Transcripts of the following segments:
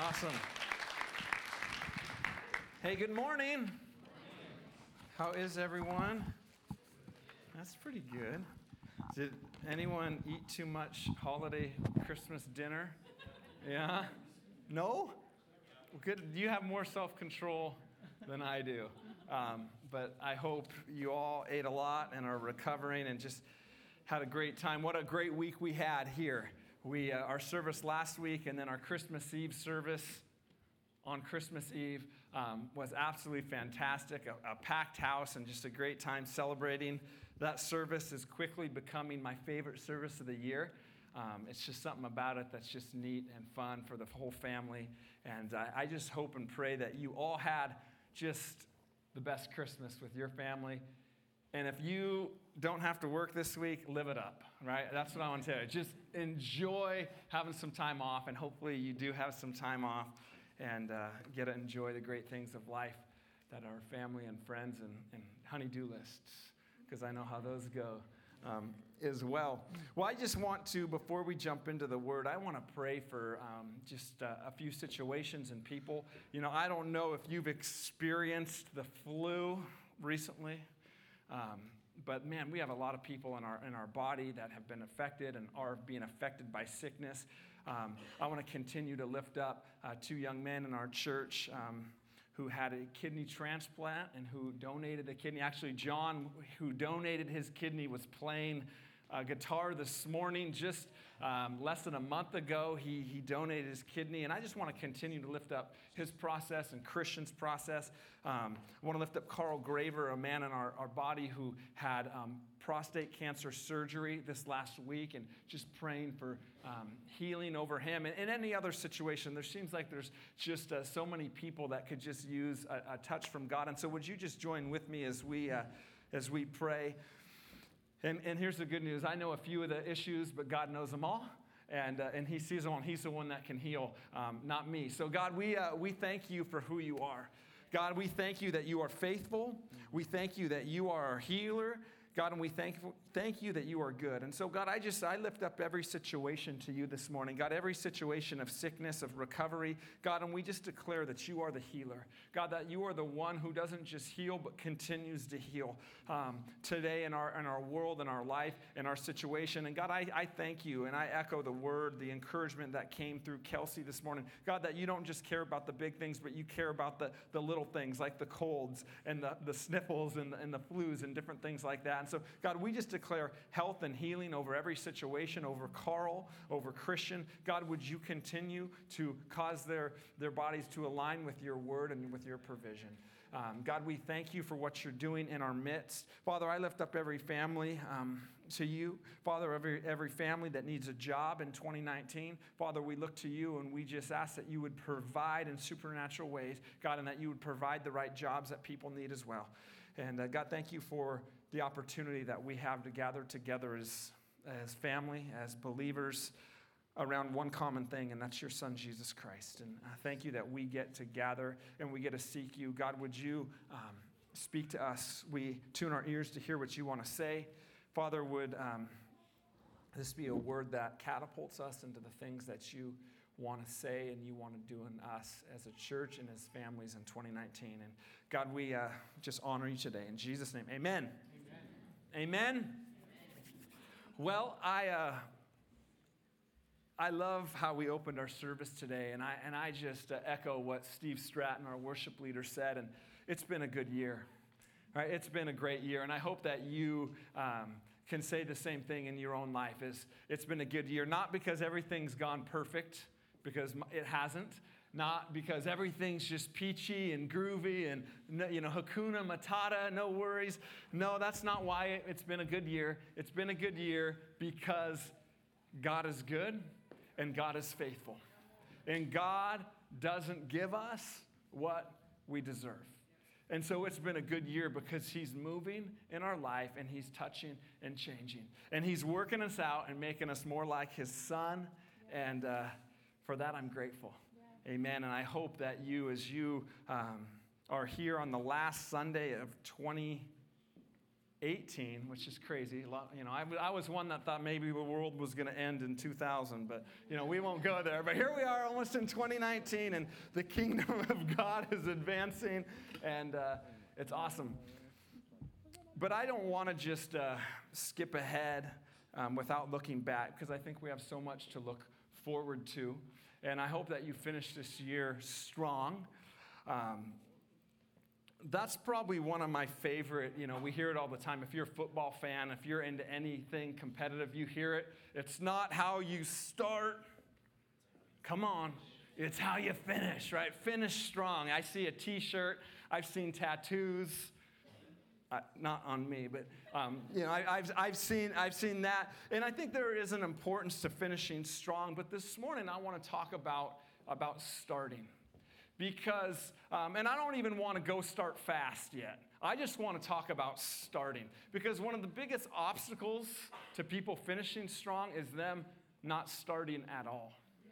Awesome. Hey, good morning. How is everyone? That's pretty good. Did anyone eat too much holiday Christmas dinner? Yeah? No? Well, good. You have more self-control than I do. But I hope you all ate a lot and are recovering and just had a great time. What a great week we had here. Our service last week and then our Christmas Eve service on Christmas Eve was absolutely fantastic. A packed house and just a great time celebrating. That service is quickly becoming my favorite service of the year. It's just something about it that's just neat and fun for the whole family. And I just hope and pray that you all had just the best Christmas with your family. And if you don't have to work this week, live it up, right? That's what I want to tell you. Just enjoy having some time off, and hopefully you do have some time off and get to enjoy the great things of life that are family and friends and honey-do lists, because I know how those go as well. Well, I just want to, before we jump into the Word, I want to pray for just a few situations and people. You know, I don't know if you've experienced the flu recently. But man, we have a lot of people in our body that have been affected and are being affected by sickness. I want to continue to lift up two young men in our church who had a kidney transplant and who donated a kidney. Actually, John, who donated his kidney, was playing guitar this morning. Just less than a month ago, he donated his kidney. And I just want to continue to lift up his process and Christian's process. I want to lift up Carl Graver, a man in our body who had prostate cancer surgery this last week, and just praying for healing over him. And in any other situation, there seems like there's just so many people that could just use a touch from God. And so would you just join with me as we pray? And here's the good news. I know a few of the issues, but God knows them all. And he sees them all. He's the one that can heal, not me. So God, we thank you for who you are. God, we thank you that you are faithful. We thank you that you are our healer. God, and we thank you that you are good. And so, God, I lift up every situation to you this morning. God, every situation of sickness, of recovery. God, and we just declare that you are the healer. God, that you are the one who doesn't just heal, but continues to heal today in our world, in our life, in our situation. And God, I thank you, and I echo the word, the encouragement that came through Kelsey this morning. God, that you don't just care about the big things, but you care about the little things like the colds and the sniffles and the flus and different things like that. And so, God, we just declare health and healing over every situation, over Carl, over Christian. God, would you continue to cause their bodies to align with your word and with your provision? God, we thank you for what you're doing in our midst. Father, I lift up every family to you. Father, every family that needs a job in 2019. Father, we look to you and we just ask that you would provide in supernatural ways, God, and that you would provide the right jobs that people need as well. And God, thank you for the opportunity that we have to gather together as family, as believers, around one common thing, and that's your Son, Jesus Christ. And I thank you that we get to gather and we get to seek you. God, would you speak to us? We tune our ears to hear what you want to say. Father, would this be a word that catapults us into the things that you want to say and you want to do in us as a church and as families in 2019. And God, we just honor you today. In Jesus' name, amen. Amen. Well, I love how we opened our service today, and I just echo what Steve Stratton, our worship leader, said. And it's been a good year, right? It's been a great year, and I hope that you can say the same thing in your own life. It's been a good year, not because everything's gone perfect, because it hasn't. Not because everything's just peachy and groovy and, Hakuna Matata, no worries. No, that's not why it's been a good year. It's been a good year because God is good and God is faithful. And God doesn't give us what we deserve. And so it's been a good year because he's moving in our life and he's touching and changing. And he's working us out and making us more like his Son. And for that, I'm grateful. Amen. And I hope that you, as you are here on the last Sunday of 2018, 18, which is crazy. I was one that thought maybe the world was going to end in 2000, but, we won't go there. But here we are almost in 2019, and the kingdom of God is advancing, and it's awesome. But I don't want to just skip ahead without looking back, because I think we have so much to look forward to. And I hope that you finish this year strong. That's probably one of my favorite, we hear it all the time. If you're a football fan, if you're into anything competitive, you hear it. It's not how you start. Come on. It's how you finish, right? Finish strong. I see a t-shirt. I've seen tattoos. Not on me, but I've seen that, and I think there is an importance to finishing strong. But this morning, I want to talk about starting, because, and I don't even want to go start fast yet. I just want to talk about starting, because one of the biggest obstacles to people finishing strong is them not starting at all.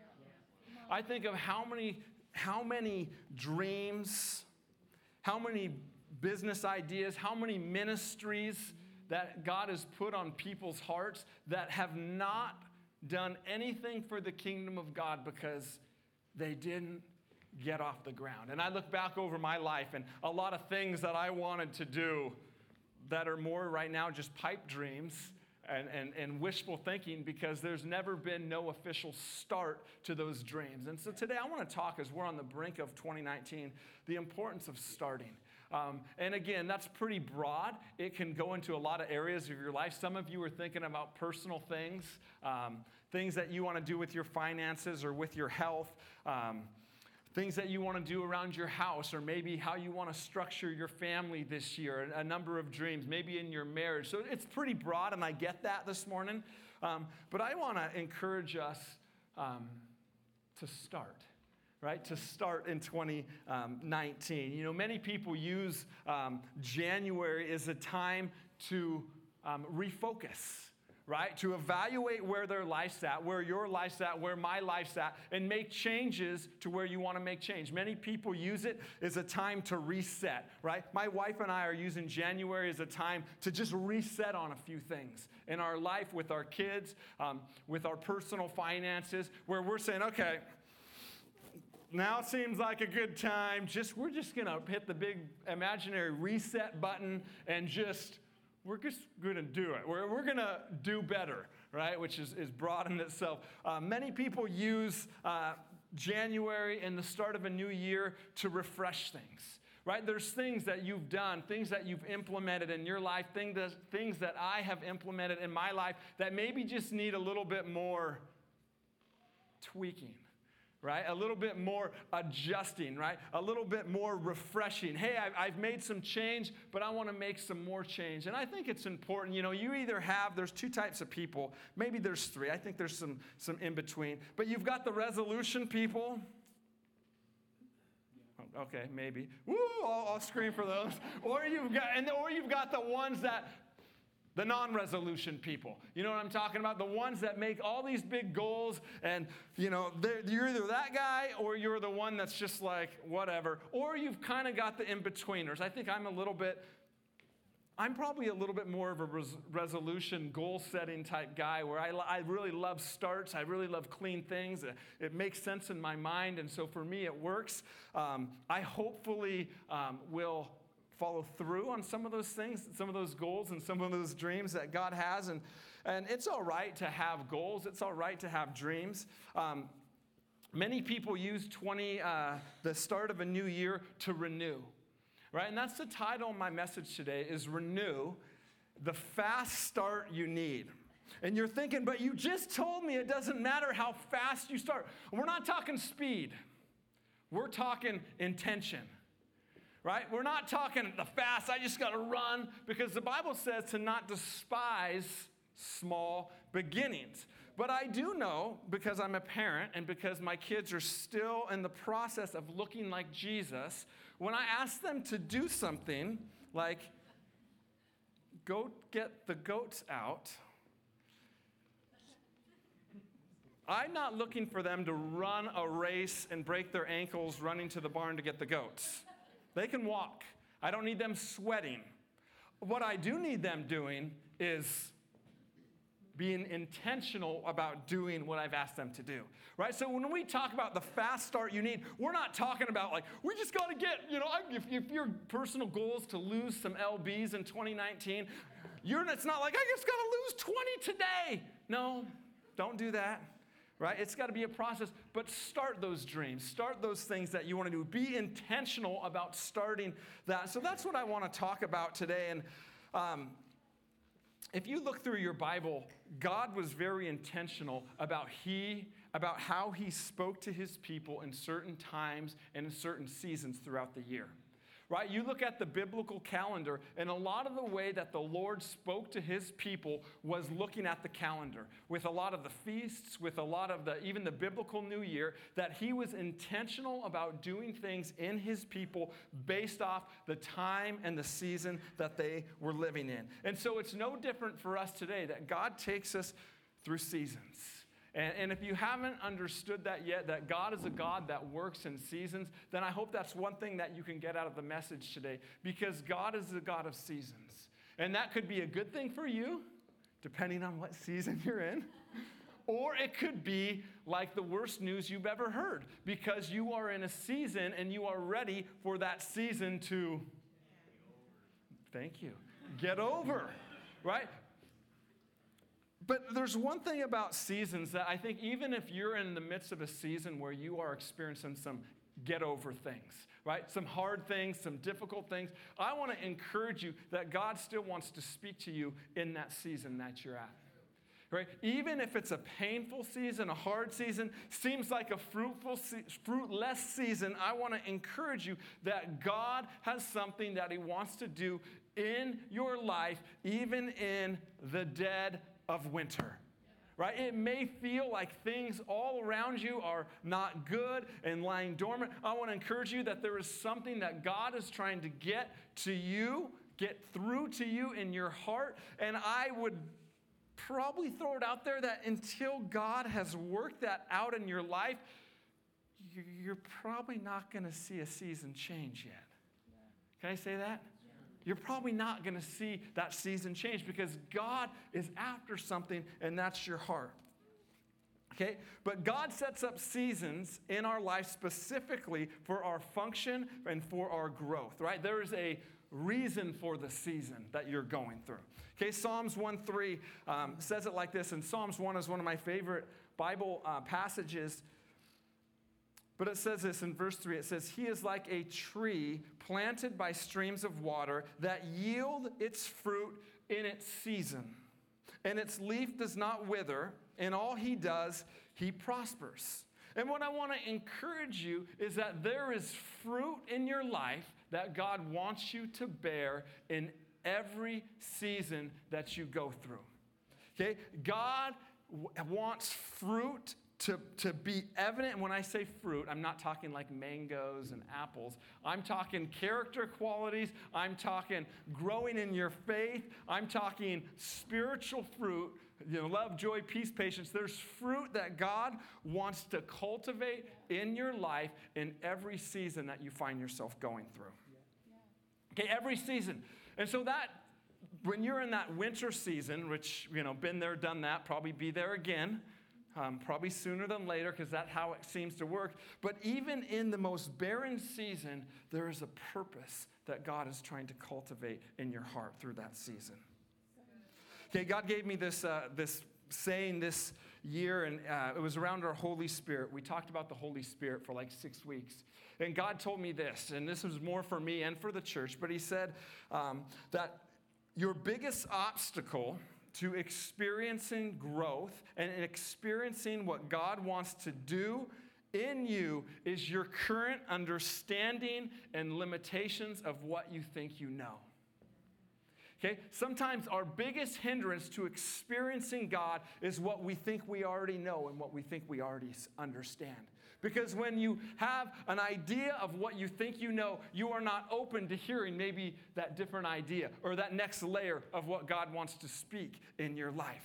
I think of how many dreams, how many business ideas, how many ministries that God has put on people's hearts that have not done anything for the kingdom of God because they didn't get off the ground. And I look back over my life and a lot of things that I wanted to do that are more right now just pipe dreams and wishful thinking, because there's never been no official start to those dreams. And so today I want to talk, as we're on the brink of 2019, the importance of starting. And again, that's pretty broad. It can go into a lot of areas of your life. Some of you are thinking about personal things, things that you want to do with your finances or with your health, things that you want to do around your house, or maybe how you want to structure your family this year, a number of dreams, maybe in your marriage. So it's pretty broad, and I get that this morning. But I want to encourage us to start. Right, to start in 2019. Many people use January as a time to refocus, right? To evaluate where their life's at, where your life's at, where my life's at, and make changes to where you want to make change. Many people use it as a time to reset, right? My wife and I are using January as a time to just reset on a few things in our life, with our kids, with our personal finances, where we're saying, okay, now seems like a good time. We're just going to hit the big imaginary reset button and we're just going to do it. We're going to do better, right? Which is broad in itself. Many people use January and the start of a new year to refresh things, right? There's things that you've done, things that you've implemented in your life, things that I have implemented in my life that maybe just need a little bit more tweaking. Right? A little bit more adjusting, right? A little bit more refreshing. Hey, I've made some change, but I want to make some more change. And I think it's important. You either have, there's two types of people. Maybe there's three. I think there's some in between. But you've got the resolution people. Okay, maybe. Woo, I'll scream for those. Or you've got the ones that, the non-resolution people. You know what I'm talking about? The ones that make all these big goals, and you're either that guy or you're the one that's just like, whatever. Or you've kind of got the in-betweeners. I think I'm probably a little bit more of a resolution, goal-setting type guy, where I really love starts. I really love clean things. It makes sense in my mind, and so for me it works. I hopefully will follow through on some of those things, some of those goals and some of those dreams that God has. And it's all right to have goals. It's all right to have dreams. Many people use the start of a new year to renew, right? And that's the title of my message today, is Renew, the fast start you need. And you're thinking, but you just told me it doesn't matter how fast you start. We're not talking speed. We're talking intention. Right? We're not talking the fast, I just got to run, because the Bible says to not despise small beginnings. But I do know, because I'm a parent and because my kids are still in the process of looking like Jesus, when I ask them to do something like go get the goats out, I'm not looking for them to run a race and break their ankles running to the barn to get the goats. They can walk. I don't need them sweating. what I do need them doing is being intentional about doing what I've asked them to do, right? So when we talk about the fast start you need, we're not talking about like, we just got to get, if your personal goal is to lose some lbs in 2019, it's not like, I just got to lose 20 today. No, don't do that, right? It's got to be a process, but start those dreams. Start those things that you want to do. Be intentional about starting that. So that's what I want to talk about today. And if you look through your Bible, God was very intentional about how he spoke to his people in certain times and in certain seasons throughout the year. Right? You look at the biblical calendar, and a lot of the way that the Lord spoke to his people was looking at the calendar, with a lot of the feasts, with a lot of even the biblical New Year, that he was intentional about doing things in his people based off the time and the season that they were living in. And so it's no different for us today, that God takes us through seasons. And if you haven't understood that yet, that God is a God that works in seasons, then I hope that's one thing that you can get out of the message today, because God is the God of seasons. And that could be a good thing for you, depending on what season you're in, or it could be like the worst news you've ever heard, because you are in a season and you are ready for that season to, thank you, get over, right? But there's one thing about seasons that I think even if you're in the midst of a season where you are experiencing some get over things, right? Some hard things, some difficult things, I want to encourage you that God still wants to speak to you in that season that you're at. Right? Even if it's a painful season, a hard season, seems like a fruitless season, I want to encourage you that God has something that he wants to do in your life, even in the dead of winter, right? It may feel like things all around you are not good and lying dormant. I want to encourage you that there is something that God is trying to get to you, get through to you in your heart. And I would probably throw it out there that until God has worked that out in your life, you're probably not going to see a season change yet. Can I say that? You're probably not going to see that season change, because God is after something, and that's your heart. Okay? But God sets up seasons in our life specifically for our function and for our growth, right? There is a reason for the season that you're going through. Okay, Psalms 1:3 says it like this, and Psalms 1 is one of my favorite Bible passages. But it says this in verse 3, it says, he is like a tree planted by streams of water that yield its fruit in its season. And its leaf does not wither. In all he does, he prospers. And what I want to encourage you is that there is fruit in your life that God wants you to bear in every season that you go through. Okay? God wants fruit to be evident. And when I say fruit, I'm not talking like mangoes and apples. I'm talking character qualities. I'm talking growing in your faith. I'm talking spiritual fruit, love, joy, peace, patience. There's fruit that God wants to cultivate in your life in every season that you find yourself going through. Okay, every season. And so that, when you're in that winter season, which, been there, done that, probably be there again, probably sooner than later, because that's how it seems to work. But even in the most barren season, there is a purpose that God is trying to cultivate in your heart through that season. Okay, God gave me this saying this year, and it was around our Holy Spirit. We talked about the Holy Spirit for like 6 weeks. And God told me this, and this was more for me and for the church, but he said that your biggest obstacle to experiencing growth and experiencing what God wants to do in you is your current understanding and limitations of what you think you know. Okay? Sometimes our biggest hindrance to experiencing God is what we think we already know and what we think we already understand. Because when you have an idea of what you think you know, you are not open to hearing maybe that different idea or that next layer of what God wants to speak in your life.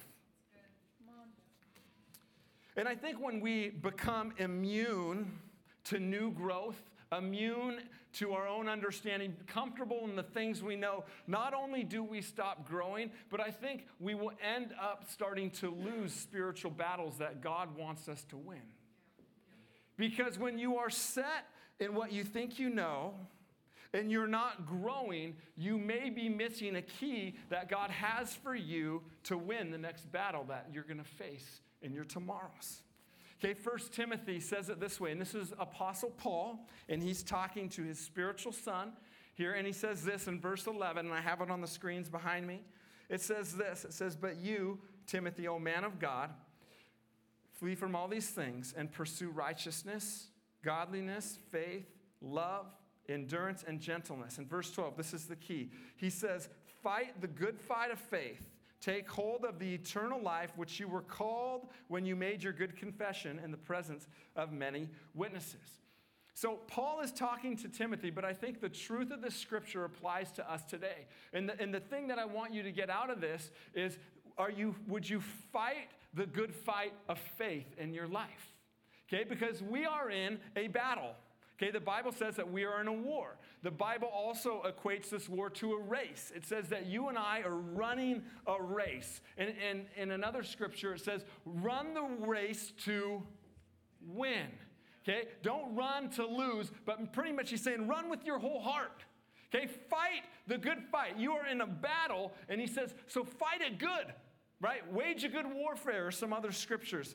And I think when we become immune to new growth, immune to our own understanding, comfortable in the things we know, not only do we stop growing, but I think we will end up starting to lose spiritual battles that God wants us to win. Because when you are set in what you think you know, and you're not growing, you may be missing a key that God has for you to win the next battle that you're going to face in your tomorrows. Okay, 1 Timothy says it this way, and this is Apostle Paul, and he's talking to his spiritual son here, and he says this in verse 11, and I have it on the screens behind me. It says this, it says, "But you, Timothy, O man of God, flee from all these things and pursue righteousness, godliness, faith, love, endurance, and gentleness." In verse 12, this is the key. He says, "Fight the good fight of faith. Take hold of the eternal life which you were called when you made your good confession in the presence of many witnesses." So Paul is talking to Timothy, but I think the truth of this scripture applies to us today. And the thing that I want you to get out of this is, would you fight the good fight of faith in your life? Okay, because we are in a battle. Okay, the Bible says that we are in a war. The Bible also equates this war to a race. It says that you and I are running a race. And in another scripture, it says, run the race to win. Okay, don't run to lose, but pretty much he's saying run with your whole heart. Okay, fight the good fight. You are in a battle, and he says, so fight it good, right? Wage a good warfare, or some other scriptures.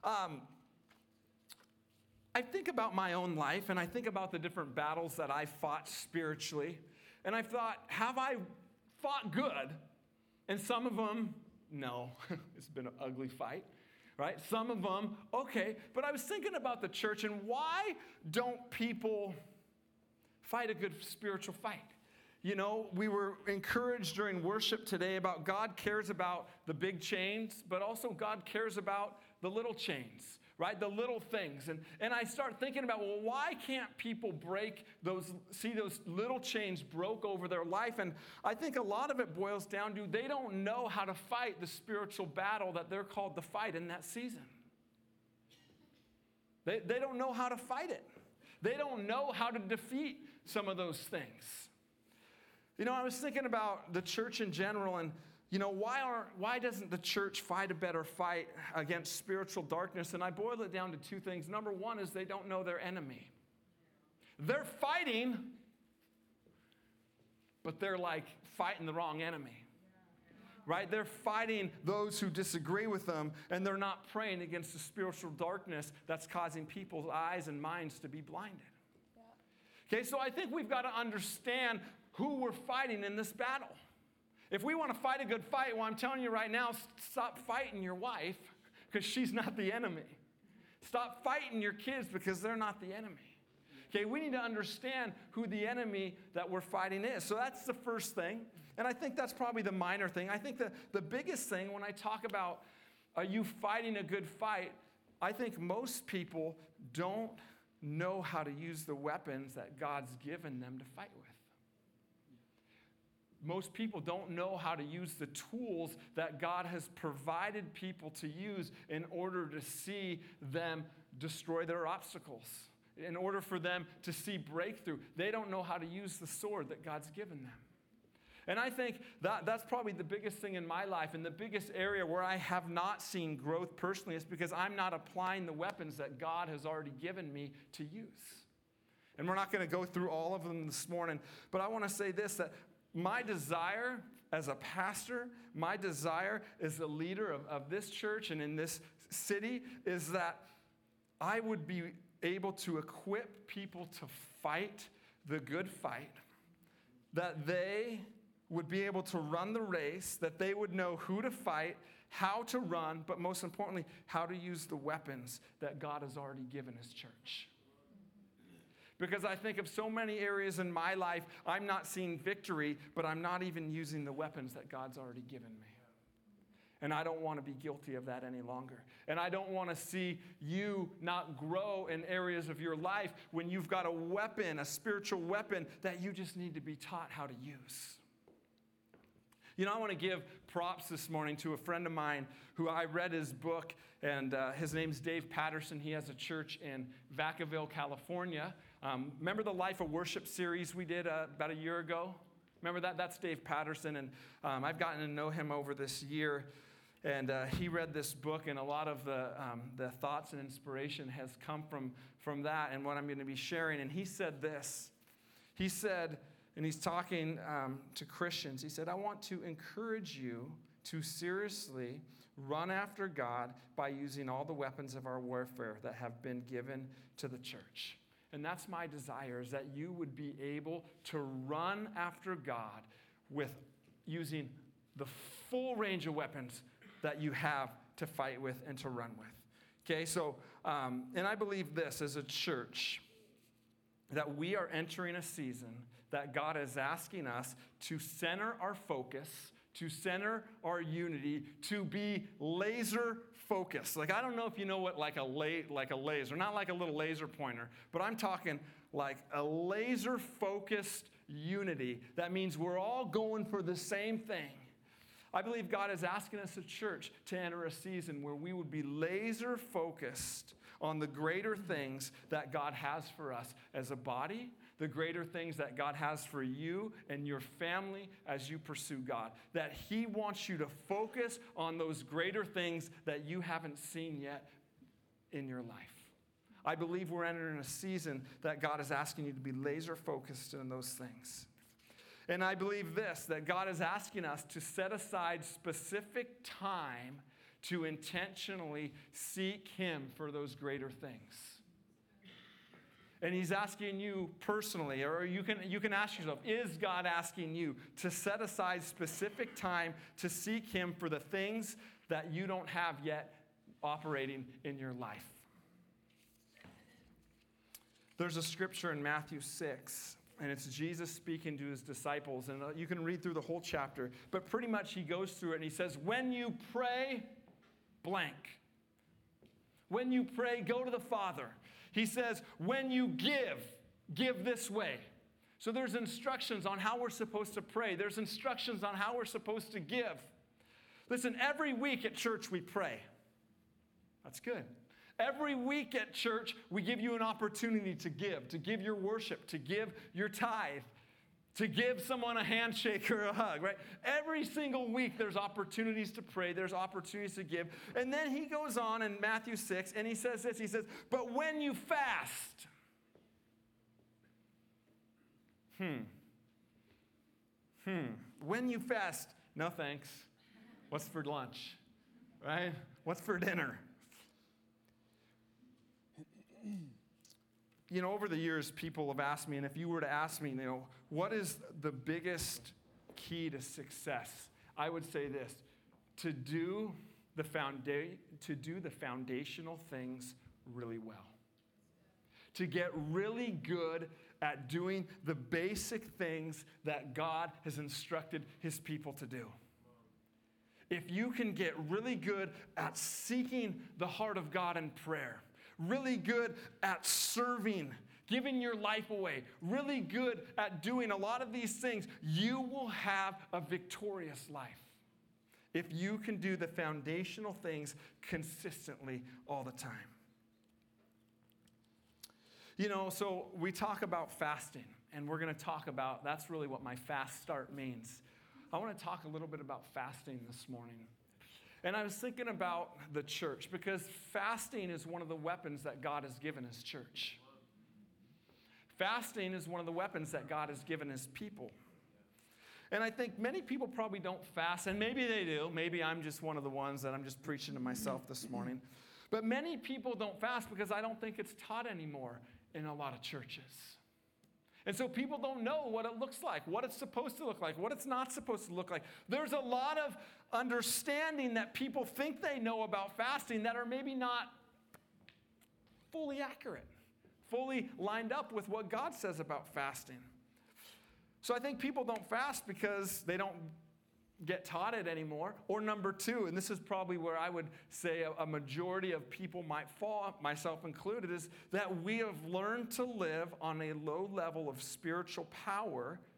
I think about my own life, and I think about the different battles that I fought spiritually, and I thought, have I fought good? And some of them, no. It's been an ugly fight, right? Some of them, okay. But I was thinking about the church, and why don't people fight a good spiritual fight? You know, we were encouraged during worship today about God cares about the big chains, but also God cares about the little chains. Right? The little things. And I start thinking about, well, why can't people see those little chains broke over their life? And I think a lot of it boils down to they don't know how to fight the spiritual battle that they're called to fight in that season. They don't know how to fight it. They don't know how to defeat some of those things. You know, I was thinking about the church in general, and you know, why doesn't the church fight a better fight against spiritual darkness? And I boil it down to two things. Number one is they don't know their enemy. They're fighting, but they're like fighting the wrong enemy. Right? They're fighting those who disagree with them, and they're not praying against the spiritual darkness that's causing people's eyes and minds to be blinded. Okay, so I think we've got to understand who we're fighting in this battle. If we want to fight a good fight, well, I'm telling you right now, stop fighting your wife because she's not the enemy. Stop fighting your kids because they're not the enemy. Okay, we need to understand who the enemy that we're fighting is. So that's the first thing. And I think that's probably the minor thing. I think the biggest thing when I talk about are you fighting a good fight, I think most people don't know how to use the weapons that God's given them to fight with. Most people don't know how to use the tools that God has provided people to use in order to see them destroy their obstacles, in order for them to see breakthrough. They don't know how to use the sword that God's given them. And I think that's probably the biggest thing in my life, and the biggest area where I have not seen growth personally is because I'm not applying the weapons that God has already given me to use. And we're not going to go through all of them this morning, but I want to say this, that my desire as a pastor, my desire as a leader of this church and in this city is that I would be able to equip people to fight the good fight, that they would be able to run the race, that they would know who to fight, how to run, but most importantly, how to use the weapons that God has already given His church. Because I think of so many areas in my life, I'm not seeing victory, but I'm not even using the weapons that God's already given me. And I don't want to be guilty of that any longer. And I don't want to see you not grow in areas of your life when you've got a weapon, a spiritual weapon, that you just need to be taught how to use. You know, I want to give props this morning to a friend of mine who I read his book, and his name's Dave Patterson. He has a church in Vacaville, California. Remember the Life of Worship series we did about a year ago? Remember that? That's Dave Patterson, and I've gotten to know him over this year. And he read this book, and a lot of the thoughts and inspiration has come from that and what I'm going to be sharing. And he said this. He said, and he's talking to Christians, he said, I want to encourage you to seriously run after God by using all the weapons of our warfare that have been given to the church. And that's my desire, is that you would be able to run after God with using the full range of weapons that you have to fight with and to run with. Okay, so, and I believe this as a church, that we are entering a season that God is asking us to center our focus, to center our unity, to be laser focused. Like, I don't know if you know what like a laser, not like a little laser pointer, but I'm talking like a laser focused unity. That means we're all going for the same thing. I believe God is asking us as a church to enter a season where we would be laser focused on the greater things that God has for us as a body, the greater things that God has for you and your family as you pursue God. That He wants you to focus on those greater things that you haven't seen yet in your life. I believe we're entering a season that God is asking you to be laser focused on those things. And I believe this, that God is asking us to set aside specific time to intentionally seek Him for those greater things. And He's asking you personally, or you can ask yourself, is God asking you to set aside specific time to seek Him for the things that you don't have yet operating in your life? There's a scripture in Matthew 6. And it's Jesus speaking to His disciples. And you can read through the whole chapter. But pretty much He goes through it and He says, when you pray, blank. When you pray, go to the Father. He says, when you give this way. So there's instructions on how we're supposed to pray. There's instructions on how we're supposed to give. Listen, every week at church we pray. That's good. Every week at church, we give you an opportunity to give your worship, to give your tithe, to give someone a handshake or a hug, right? Every single week, there's opportunities to pray. There's opportunities to give. And then he goes on in Matthew 6, and he says this. He says, but when you fast, when you fast, no thanks. What's for lunch, right? What's for dinner? You know, over the years, people have asked me, and if you were to ask me, you know, what is the biggest key to success? I would say this, to do the foundational things really well. To get really good at doing the basic things that God has instructed His people to do. If you can get really good at seeking the heart of God in prayer, really good at serving, giving your life away, really good at doing a lot of these things, you will have a victorious life. If you can do the foundational things consistently all the time. You know, so we talk about fasting, and we're going to talk about, that's really what my fast start means. I want to talk a little bit about fasting this morning. And I was thinking about the church, because fasting is one of the weapons that God has given His church. Fasting is one of the weapons that God has given His people. And I think many people probably don't fast, and maybe they do. Maybe I'm just one of the ones that I'm just preaching to myself this morning. But many people don't fast because I don't think it's taught anymore in a lot of churches. And so people don't know what it looks like, what it's supposed to look like, what it's not supposed to look like. There's a lot of understanding that people think they know about fasting that are maybe not fully accurate, fully lined up with what God says about fasting. So I think people don't fast because they don't get taught it anymore. Or number two, and this is probably where I would say a majority of people might fall, myself included, is that we have learned to live on a low level of spiritual power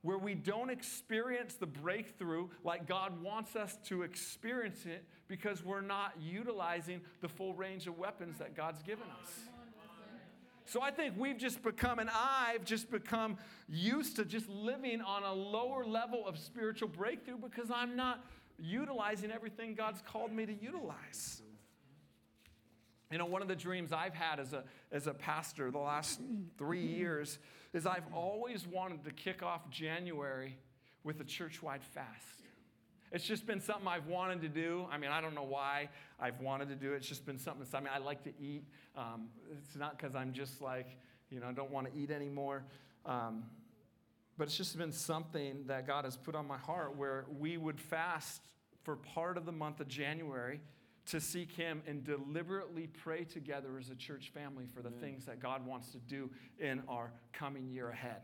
where we don't experience the breakthrough like God wants us to experience it because we're not utilizing the full range of weapons that God's given us. So I think I've just become used to just living on a lower level of spiritual breakthrough because I'm not utilizing everything God's called me to utilize. You know, one of the dreams I've had as a pastor the last 3 years is I've always wanted to kick off January with a church-wide fast. It's just been something I've wanted to do. I mean, I don't know why I've wanted to do it. It's just been something. I mean, I like to eat. It's not because I'm just like, I don't want to eat anymore. But it's just been something that God has put on my heart where we would fast for part of the month of January to seek Him and deliberately pray together as a church family for the things that God wants to do in our coming year ahead.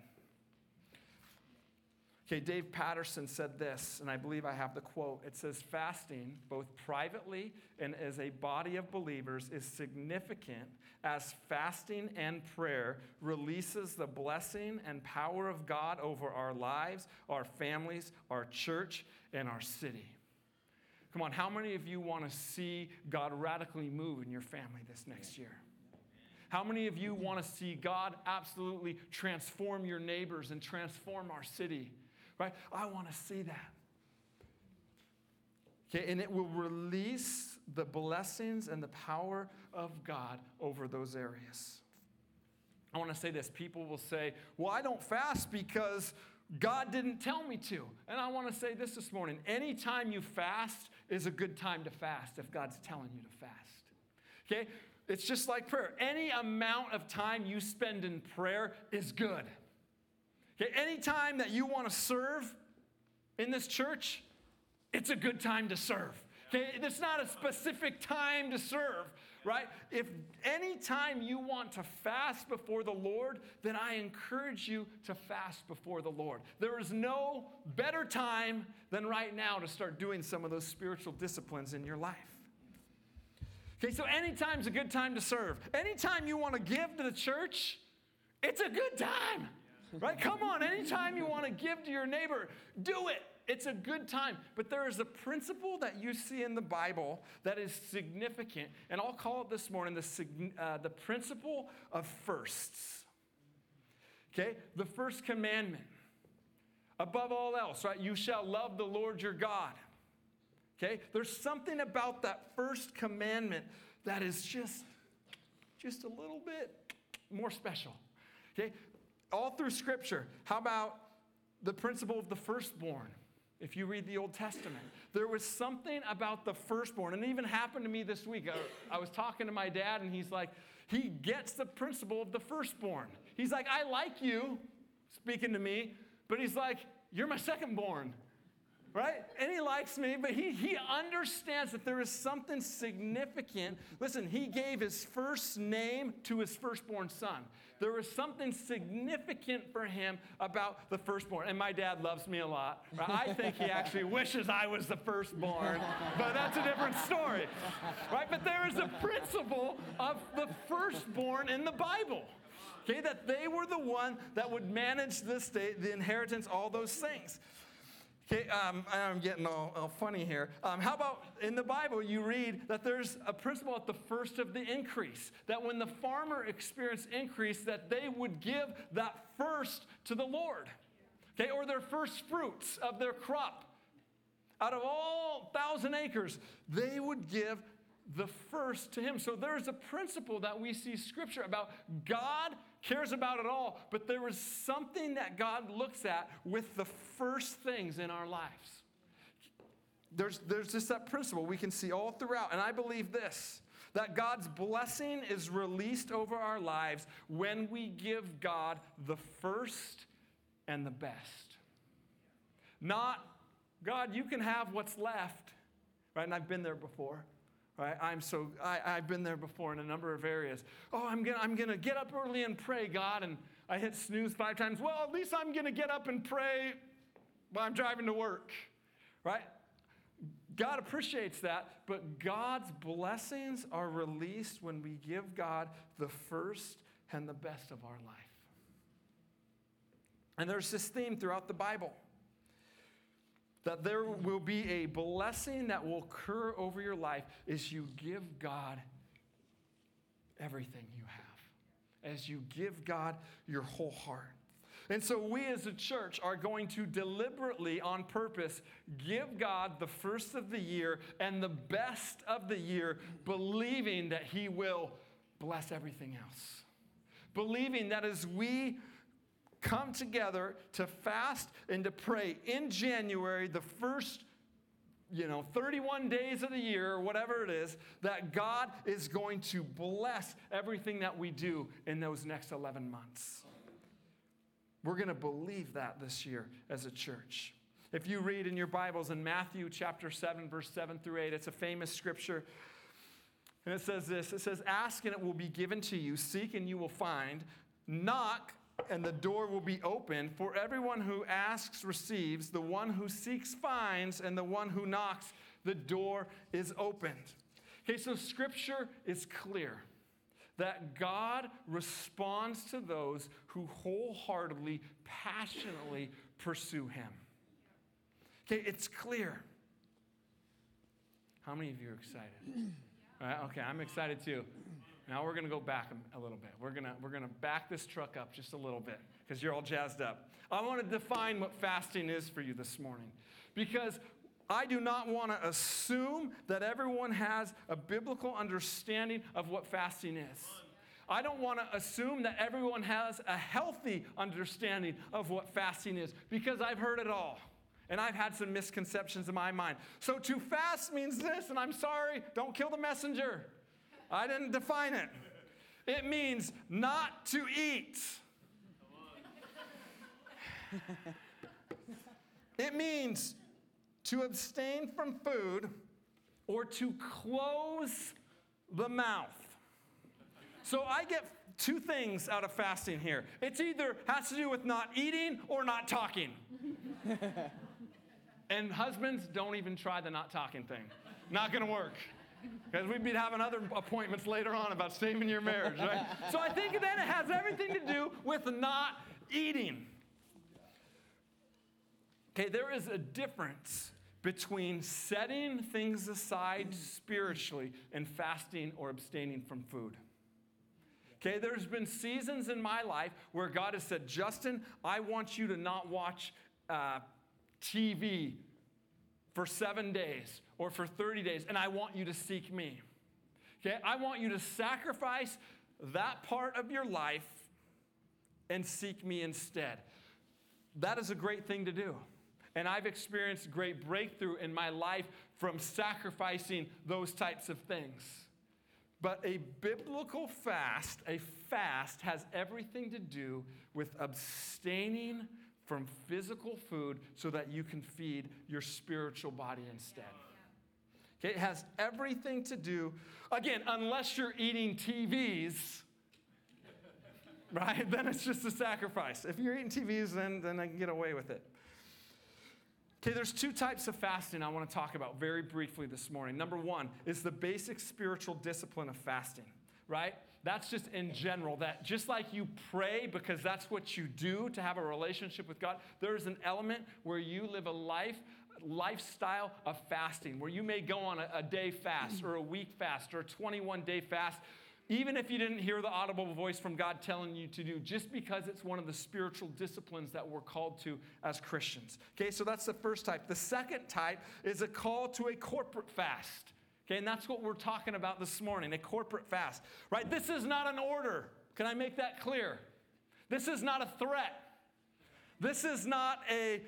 Okay, Dave Patterson said this, and I believe I have the quote. It says, fasting, both privately and as a body of believers, is significant as fasting and prayer releases the blessing and power of God over our lives, our families, our church, and our city. Come on, how many of you want to see God radically move in your family this next year? How many of you want to see God absolutely transform your neighbors and transform our city? Right? I want to see that. Okay, and it will release the blessings and the power of God over those areas. I want to say this. People will say, well, I don't fast because God didn't tell me to. And I want to say this morning. Anytime you fast is a good time to fast if God's telling you to fast. Okay? It's just like prayer. Any amount of time you spend in prayer is good. Okay, anytime that you want to serve in this church, it's a good time to serve. Okay, it's not a specific time to serve, right? If any time you want to fast before the Lord, then I encourage you to fast before the Lord. There is no better time than right now to start doing some of those spiritual disciplines in your life. Okay, so anytime's a good time to serve. Anytime you want to give to the church, it's a good time. Right? Come on, anytime you want to give to your neighbor, do it. It's a good time. But there is a principle that you see in the Bible that is significant, and I'll call it this morning the principle of firsts. Okay? The first commandment. Above all else, right? You shall love the Lord your God. Okay? There's something about that first commandment that is just a little bit more special. Okay? All through Scripture, how about the principle of the firstborn? If you read the Old Testament, there was something about the firstborn, and it even happened to me this week. I was talking to my dad, and he's like, he gets the principle of the firstborn. He's like, I like you, speaking to me, but he's like, you're my secondborn. Right? And he likes me, but he understands that there is something significant. Listen, he gave his first name to his firstborn son. There was something significant for him about the firstborn. And my dad loves me a lot. Right? I think he actually wishes I was the firstborn, but that's a different story. Right? But there is a principle of the firstborn in the Bible. Okay? That they were the one that would manage the estate, the inheritance, all those things. Okay, I'm getting all funny here. How about in the Bible, you read that there's a principle at the first of the increase, that when the farmer experienced increase, that they would give that first to the Lord, okay, or their first fruits of their crop. Out of all 1,000 acres, they would give the first to Him. So there's a principle that we see Scripture about. God cares about it all, but there is something that God looks at with the first things in our lives. There's just that principle we can see all throughout, and I believe this, that God's blessing is released over our lives when we give God the first and the best. Not, God, you can have what's left, right? And I've been there before. Right? I've been there before in a number of areas. Oh, I'm gonna get up early and pray, God, and I hit snooze 5 times. Well, at least I'm gonna get up and pray while I'm driving to work, right? God appreciates that, but God's blessings are released when we give God the first and the best of our life. And there's this theme throughout the Bible that there will be a blessing that will occur over your life as you give God everything you have, as you give God your whole heart. And so we as a church are going to deliberately, on purpose, give God the first of the year and the best of the year, believing that He will bless everything else. Believing that as we come together to fast and to pray in January, the first 31 days of the year, or whatever it is, that God is going to bless everything that we do in those next 11 months. We're going to believe that this year as a church. If you read in your Bibles in Matthew chapter 7, verse 7 through 8, it's a famous scripture. And it says this, it says, "Ask and it will be given to you, seek and you will find, knock and the door will be opened. For everyone who asks receives, the one who seeks finds, and the one who knocks, the door is opened." Okay, so scripture is clear that God responds to those who wholeheartedly, passionately pursue Him. Okay, it's clear. How many of you are excited? All right, okay, I'm excited too. Now we're going to go back a little bit. We're going to back this truck up just a little bit because you're all jazzed up. I want to define what fasting is for you this morning, because I do not want to assume that everyone has a biblical understanding of what fasting is. I don't want to assume that everyone has a healthy understanding of what fasting is, because I've heard it all. And I've had some misconceptions in my mind. So to fast means this, and I'm sorry, don't kill the messenger. I didn't define it. It means not to eat. It means to abstain from food or to close the mouth. So I get two things out of fasting here. It's either has to do with not eating or not talking. And husbands, don't even try the not talking thing. Not going to work. Because we'd be having other appointments later on about saving your marriage, right? So I think then it has everything to do with not eating. Okay, there is a difference between setting things aside spiritually and fasting or abstaining from food. Okay, there's been seasons in my life where God has said, Justin, I want you to not watch TV for 7 days or for 30 days, and I want you to seek me. Okay, I want you to sacrifice that part of your life and seek me instead. That is a great thing to do. And I've experienced great breakthrough in my life from sacrificing those types of things. But a biblical fast, has everything to do with abstaining from physical food so that you can feed your spiritual body instead. Okay, it has everything to do, again, unless you're eating TVs, right? Then it's just a sacrifice. If you're eating TVs, then I can get away with it. Okay, there's two types of fasting I want to talk about very briefly this morning. Number one is the basic spiritual discipline of fasting, right? That's just in general, that just like you pray because that's what you do to have a relationship with God, there is an element where you live a lifestyle of fasting, where you may go on a day fast or a week fast or a 21-day fast, even if you didn't hear the audible voice from God telling you to do, just because it's one of the spiritual disciplines that we're called to as Christians. Okay, so that's the first type. The second type is a call to a corporate fast. Okay, and that's what we're talking about this morning, a corporate fast. Right? This is not an order. Can I make that clear? This is not a threat. This is not a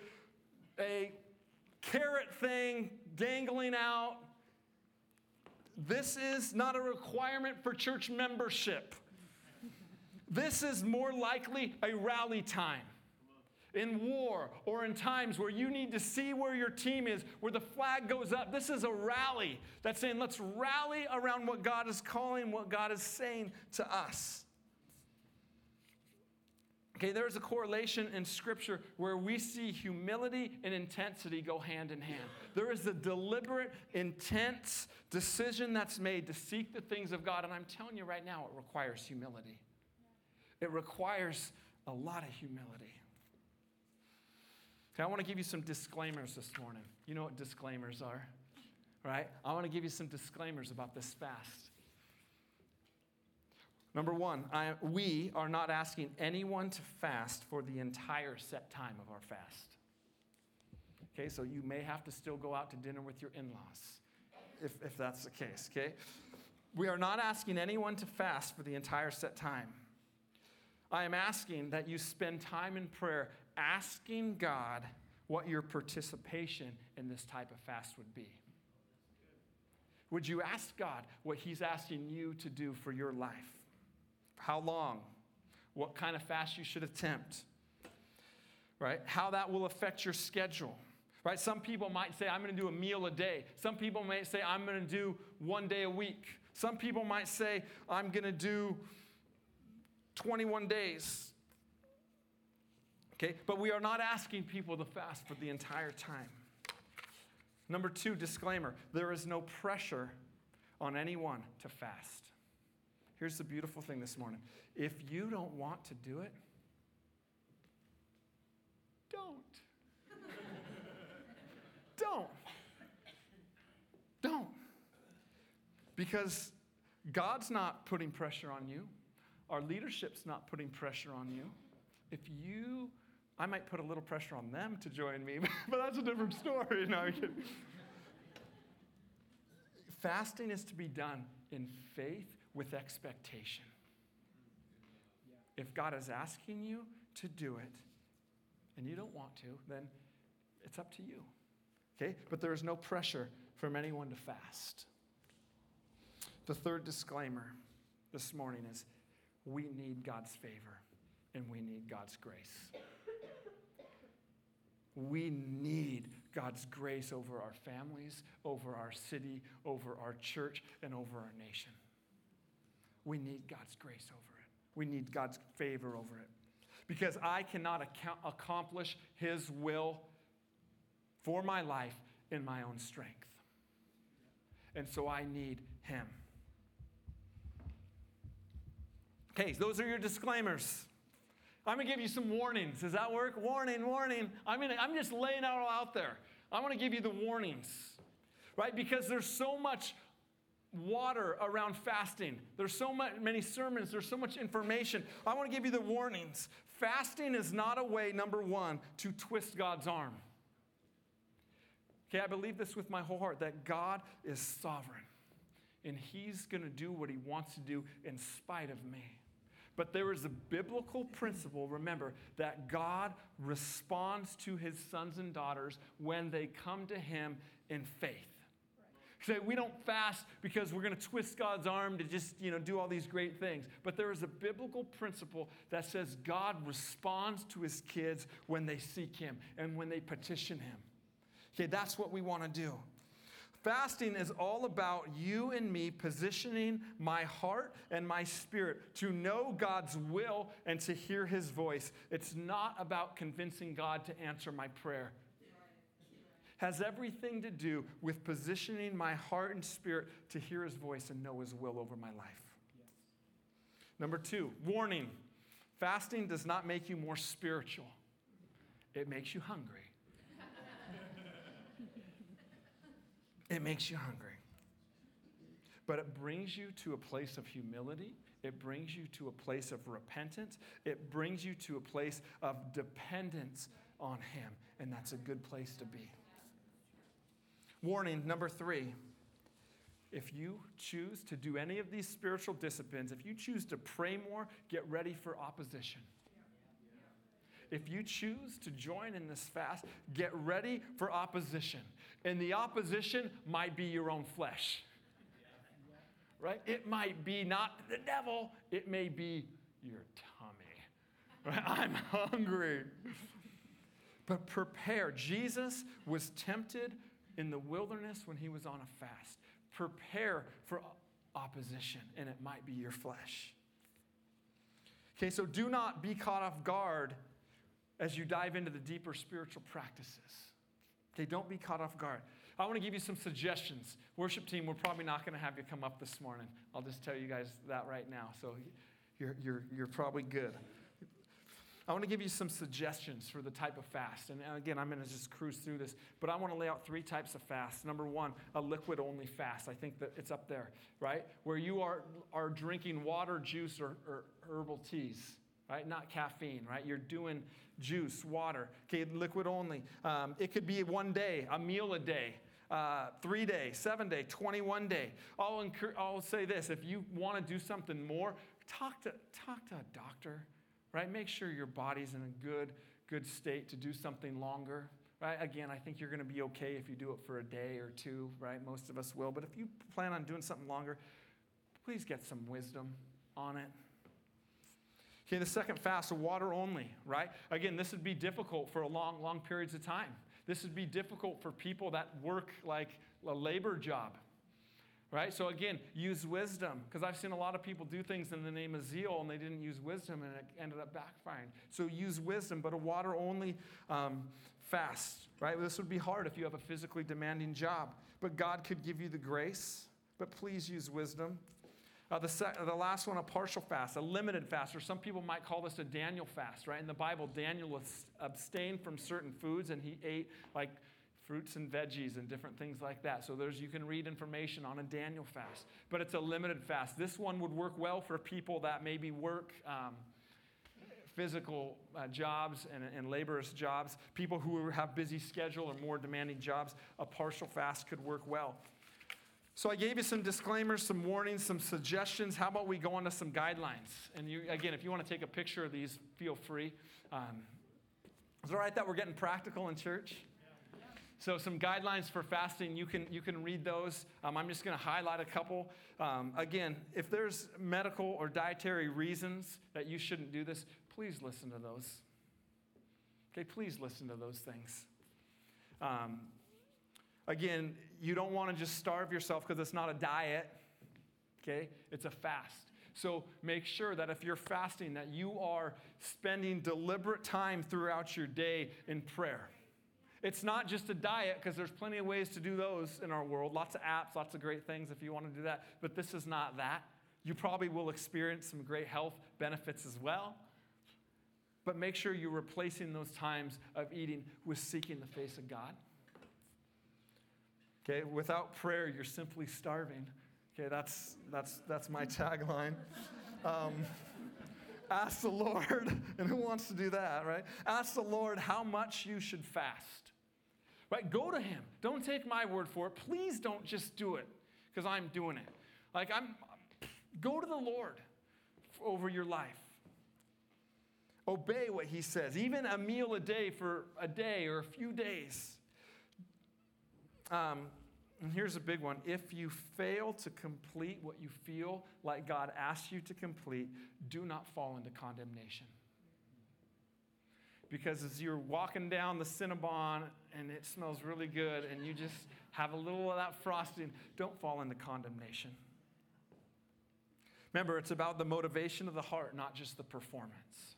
carrot thing dangling out. This is not a requirement for church membership. This is more likely a rally time in war or in times where you need to see where your team is, where the flag goes up. This is a rally that's saying, let's rally around what God is calling, what God is saying to us. Okay, there's a correlation in Scripture where we see humility and intensity go hand in hand. There is a deliberate, intense decision that's made to seek the things of God. And I'm telling you right now, it requires humility. It requires a lot of humility. Okay, I want to give you some disclaimers this morning. You know what disclaimers are, right? I want to give you some disclaimers about this fast. Number one, we are not asking anyone to fast for the entire set time of our fast. Okay, so you may have to still go out to dinner with your in-laws, if that's the case, okay? We are not asking anyone to fast for the entire set time. I am asking that you spend time in prayer asking God what your participation in this type of fast would be. Would you ask God what he's asking you to do for your life? How long? What kind of fast you should attempt? Right? How that will affect your schedule. Right? Some people might say, I'm going to do a meal a day. Some people might say, I'm going to do 1 day a week. Some people might say, I'm going to do 21 days. Okay? But we are not asking people to fast for the entire time. Number 2, disclaimer. There is no pressure on anyone to fast. Here's the beautiful thing this morning. If you don't want to do it, don't. Don't. Because God's not putting pressure on you. Our leadership's not putting pressure on you. I might put a little pressure on them to join me, but that's a different story. No, I'm kidding. Fasting is to be done in faith with expectation. If God is asking you to do it and you don't want to, then it's up to you. Okay? But there is no pressure from anyone to fast. The third disclaimer this morning is we need God's favor and we need God's grace. We need God's grace over our families, over our city, over our church, and over our nation. We need God's grace over it. We need God's favor over it. Because I cannot accomplish his will for my life in my own strength. And so I need him. Okay, those are your disclaimers. I'm going to give you some warnings. Does that work? Warning. I'm just laying it all out there. I want to give you the warnings, right? Because there's so much water around fasting. There's so many sermons. There's so much information. I want to give you the warnings. Fasting is not a way, number one, to twist God's arm. Okay, I believe this with my whole heart, that God is sovereign. And he's going to do what he wants to do in spite of me. But there is a biblical principle, remember, that God responds to his sons and daughters when they come to him in faith. So we don't fast because we're going to twist God's arm to just, do all these great things. But there is a biblical principle that says God responds to his kids when they seek him and when they petition him. Okay, that's what we want to do. Fasting is all about you and me positioning my heart and my spirit to know God's will and to hear his voice. It's not about convincing God to answer my prayer. It has everything to do with positioning my heart and spirit to hear his voice and know his will over my life. Yes. Number 2, warning. Fasting does not make you more spiritual. It makes you hungry. It makes you hungry. But it brings you to a place of humility. It brings you to a place of repentance. It brings you to a place of dependence on him. And that's a good place to be. Warning, number 3. If you choose to do any of these spiritual disciplines, if you choose to pray more, get ready for opposition. If you choose to join in this fast, get ready for opposition. And the opposition might be your own flesh. Right? It might be not the devil. It may be your tummy. Right? I'm hungry. But prepare. Jesus was tempted in the wilderness when he was on a fast. Prepare for opposition, and it might be your flesh. Okay, so do not be caught off guard as you dive into the deeper spiritual practices. Okay, don't be caught off guard. I want to give you some suggestions. Worship team, we're probably not going to have you come up this morning. I'll just tell you guys that right now. So you're probably good. I want to give you some suggestions for the type of fast. And again, I'm going to just cruise through this. But I want to lay out 3 types of fast. Number 1, a liquid-only fast. I think that it's up there, right? Where you are drinking water, juice, or herbal teas, right? Not caffeine, right? You're doing juice, water. Okay, liquid only. It could be 1 day, a meal a day. 3 day, 7 day, 21 day. I'll say this: if you want to do something more, talk to a doctor, right? Make sure your body's in a good state to do something longer, right? Again, I think you're going to be okay if you do it for a day or 2, right? Most of us will. But if you plan on doing something longer, please get some wisdom on it. Okay, the second fast, water only, right? Again, this would be difficult for long periods of time. This would be difficult for people that work like a labor job, right? So again, use wisdom, because I've seen a lot of people do things in the name of zeal and they didn't use wisdom and it ended up backfiring. So use wisdom, but a water-only fast, right? This would be hard if you have a physically demanding job, but God could give you the grace, but please use wisdom. The last one, a partial fast, a limited fast, or some people might call this a Daniel fast, right? In the Bible, Daniel abstained from certain foods, and he ate like fruits and veggies and different things like that. So you can read information on a Daniel fast, but it's a limited fast. This one would work well for people that maybe work physical jobs and laborious jobs, people who have busy schedule or more demanding jobs. A partial fast could work well. So I gave you some disclaimers, some warnings, some suggestions. How about we go on to some guidelines? And again, if you want to take a picture of these, feel free. Is it all right that we're getting practical in church? Yeah. So some guidelines for fasting, you can read those. I'm just going to highlight a couple. Again, if there's medical or dietary reasons that you shouldn't do this, please listen to those. Okay, please listen to those things. Again, you don't want to just starve yourself because it's not a diet, okay? It's a fast. So make sure that if you're fasting, that you are spending deliberate time throughout your day in prayer. It's not just a diet, because there's plenty of ways to do those in our world. Lots of apps, lots of great things if you want to do that. But this is not that. You probably will experience some great health benefits as well. But make sure you're replacing those times of eating with seeking the face of God. Okay, without prayer, you're simply starving. Okay, that's my tagline. Ask the Lord, and who wants to do that, right? Ask the Lord how much you should fast. Right? Go to him. Don't take my word for it. Please don't just do it because I'm doing it. Go to the Lord over your life. Obey what he says. Even a meal a day for a day or a few days. And here's a big one. If you fail to complete what you feel like God asks you to complete, do not fall into condemnation. Because as you're walking down the Cinnabon and it smells really good and you just have a little of that frosting, don't fall into condemnation. Remember, it's about the motivation of the heart, not just the performance.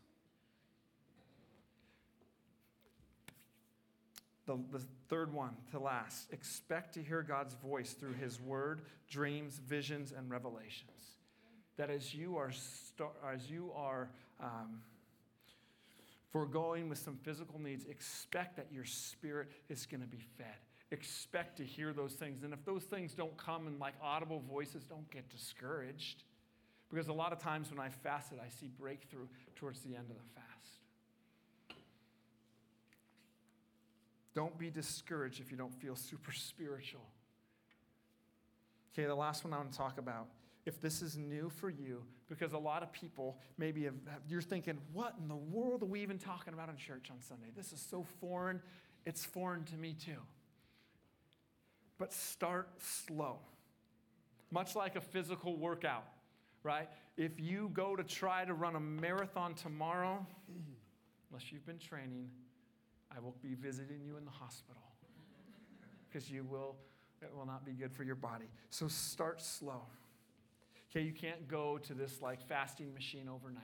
The third one to last, expect to hear God's voice through his word, dreams, visions, and revelations. That as you are foregoing with some physical needs, expect that your spirit is going to be fed. Expect to hear those things. And if those things don't come in like audible voices, don't get discouraged. Because a lot of times when I fasted, I see breakthrough towards the end of the fast. Don't be discouraged if you don't feel super spiritual. Okay, the last one I want to talk about. If this is new for you, because a lot of people maybe you're thinking, what in the world are we even talking about in church on Sunday? This is so foreign. It's foreign to me too. But start slow. Much like a physical workout, right? If you go to try to run a marathon tomorrow, unless you've been training, I will be visiting you in the hospital because it will not be good for your body. So start slow. Okay, you can't go to this like fasting machine overnight.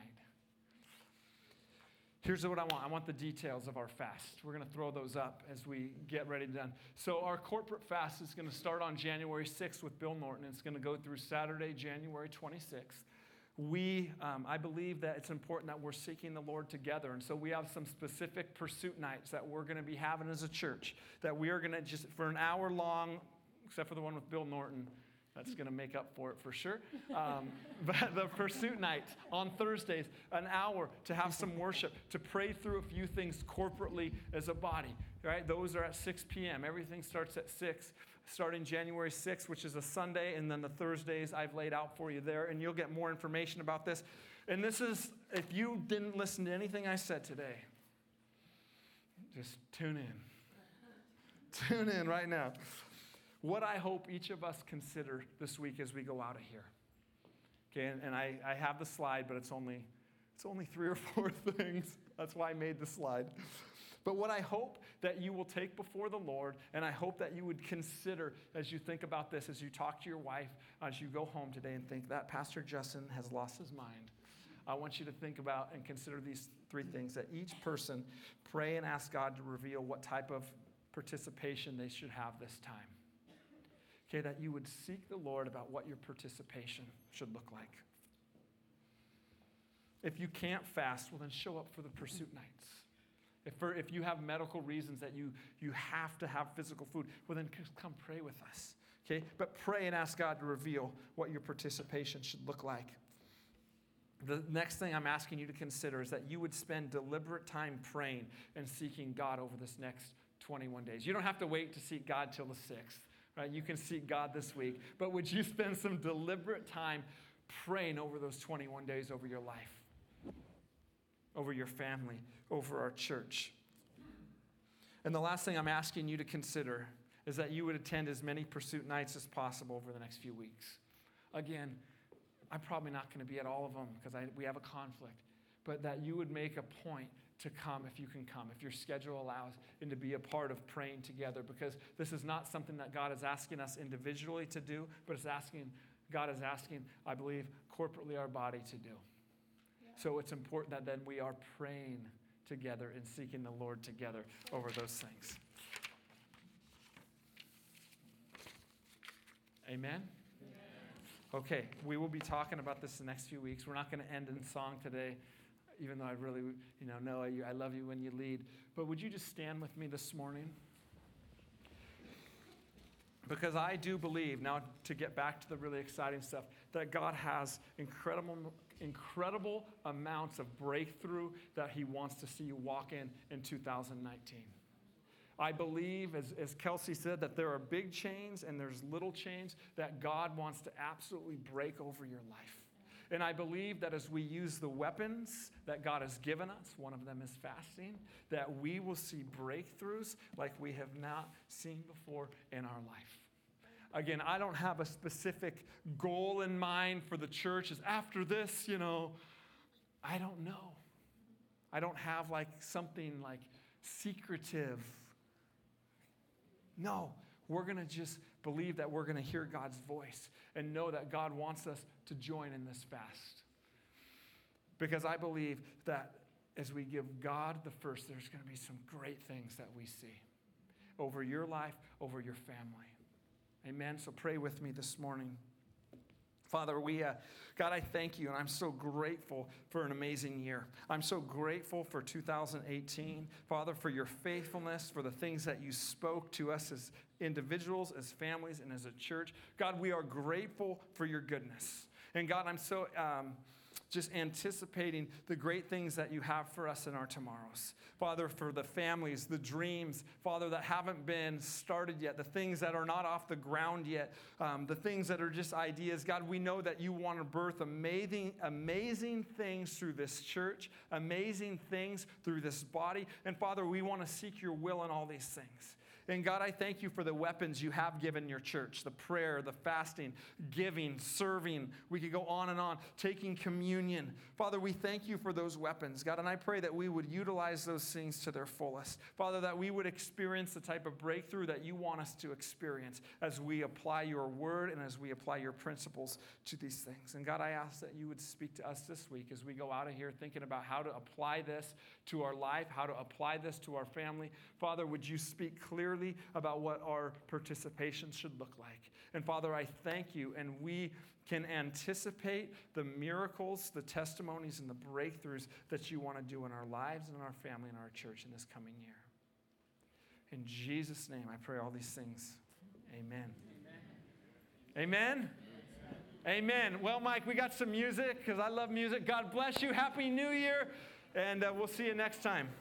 Here's what I want. I want the details of our fast. We're going to throw those up as we get ready to done. So our corporate fast is going to start on January 6th with Bill Norton. It's going to go through Saturday, January 26th. I believe that it's important that we're seeking the Lord together. And so we have some specific pursuit nights that we're going to be having as a church, that we are going to just, for an hour long, except for the one with Bill Norton, that's going to make up for it for sure. But the pursuit night on Thursdays, an hour to have some worship, to pray through a few things corporately as a body. Right? Those are at 6 p.m. Everything starts at 6, starting January 6th, which is a Sunday, and then the Thursdays I've laid out for you there, and you'll get more information about this. And this is, if you didn't listen to anything I said today, just tune in. Tune in right now. What I hope each of us consider this week as we go out of here. Okay, and I have the slide, but it's only 3 or 4 things. That's why I made the slide. But what I hope that you will take before the Lord, and I hope that you would consider as you think about this, as you talk to your wife, as you go home today and think that Pastor Justin has lost his mind. I want you to think about and consider these 3 things, that each person pray and ask God to reveal what type of participation they should have this time. Okay, that you would seek the Lord about what your participation should look like. If you can't fast, well then show up for the pursuit nights. If you have medical reasons that you have to have physical food, well then come pray with us. Okay? But pray and ask God to reveal what your participation should look like. The next thing I'm asking you to consider is that you would spend deliberate time praying and seeking God over this next 21 days. You don't have to wait to seek God till the 6th. Right? You can seek God this week. But would you spend some deliberate time praying over those 21 days over your life, over your family, over our church? And the last thing I'm asking you to consider is that you would attend as many pursuit nights as possible over the next few weeks. Again, I'm probably not going to be at all of them because we have a conflict, but that you would make a point to come if you can come, if your schedule allows, and to be a part of praying together, because this is not something that God is asking us individually to do, but God is asking, I believe, corporately our body to do. Yeah. So it's important that then we are praying together and seeking the Lord together over those things. Amen? Okay, we will be talking about this the next few weeks. We're not going to end in song today, even though I really, know I love you when you lead. But would you just stand with me this morning? Because I do believe, now to get back to the really exciting stuff, that God has incredible amounts of breakthrough that he wants to see you walk in 2019. I believe, as Kelsey said, that there are big chains and there's little chains that God wants to absolutely break over your life. And I believe that as we use the weapons that God has given us, one of them is fasting, that we will see breakthroughs like we have not seen before in our life. Again, I don't have a specific goal in mind for the church. As after this, I don't know. I don't have something secretive. No, we're going to just believe that we're going to hear God's voice and know that God wants us to join in this fast. Because I believe that as we give God the first, there's going to be some great things that we see over your life, over your family. Amen. So pray with me this morning. Father, God, I thank you, and I'm so grateful for an amazing year. I'm so grateful for 2018. Father, for your faithfulness, for the things that you spoke to us as individuals, as families, and as a church. God, we are grateful for your goodness. And God, I'm so just anticipating the great things that you have for us in our tomorrows. Father, for the families, the dreams, Father, that haven't been started yet, the things that are not off the ground yet, the things that are just ideas. God, we know that you want to birth amazing things through this church, amazing things through this body. And Father, we want to seek your will in all these things. And God, I thank you for the weapons you have given your church, the prayer, the fasting, giving, serving. We could go on and on, taking communion. Father, we thank you for those weapons, God, and I pray that we would utilize those things to their fullest. Father, that we would experience the type of breakthrough that you want us to experience as we apply your word and as we apply your principles to these things. And God, I ask that you would speak to us this week as we go out of here thinking about how to apply this to our life, how to apply this to our family. Father, would you speak clearly clearly about what our participation should look like. And Father, I thank you, and we can anticipate the miracles, the testimonies, and the breakthroughs that you want to do in our lives and in our family and our church in this coming year. In Jesus' name, I pray all these things. Amen. Amen. Amen. Well, Mike, we got some music because I love music. God bless you. Happy New Year. And we'll see you next time.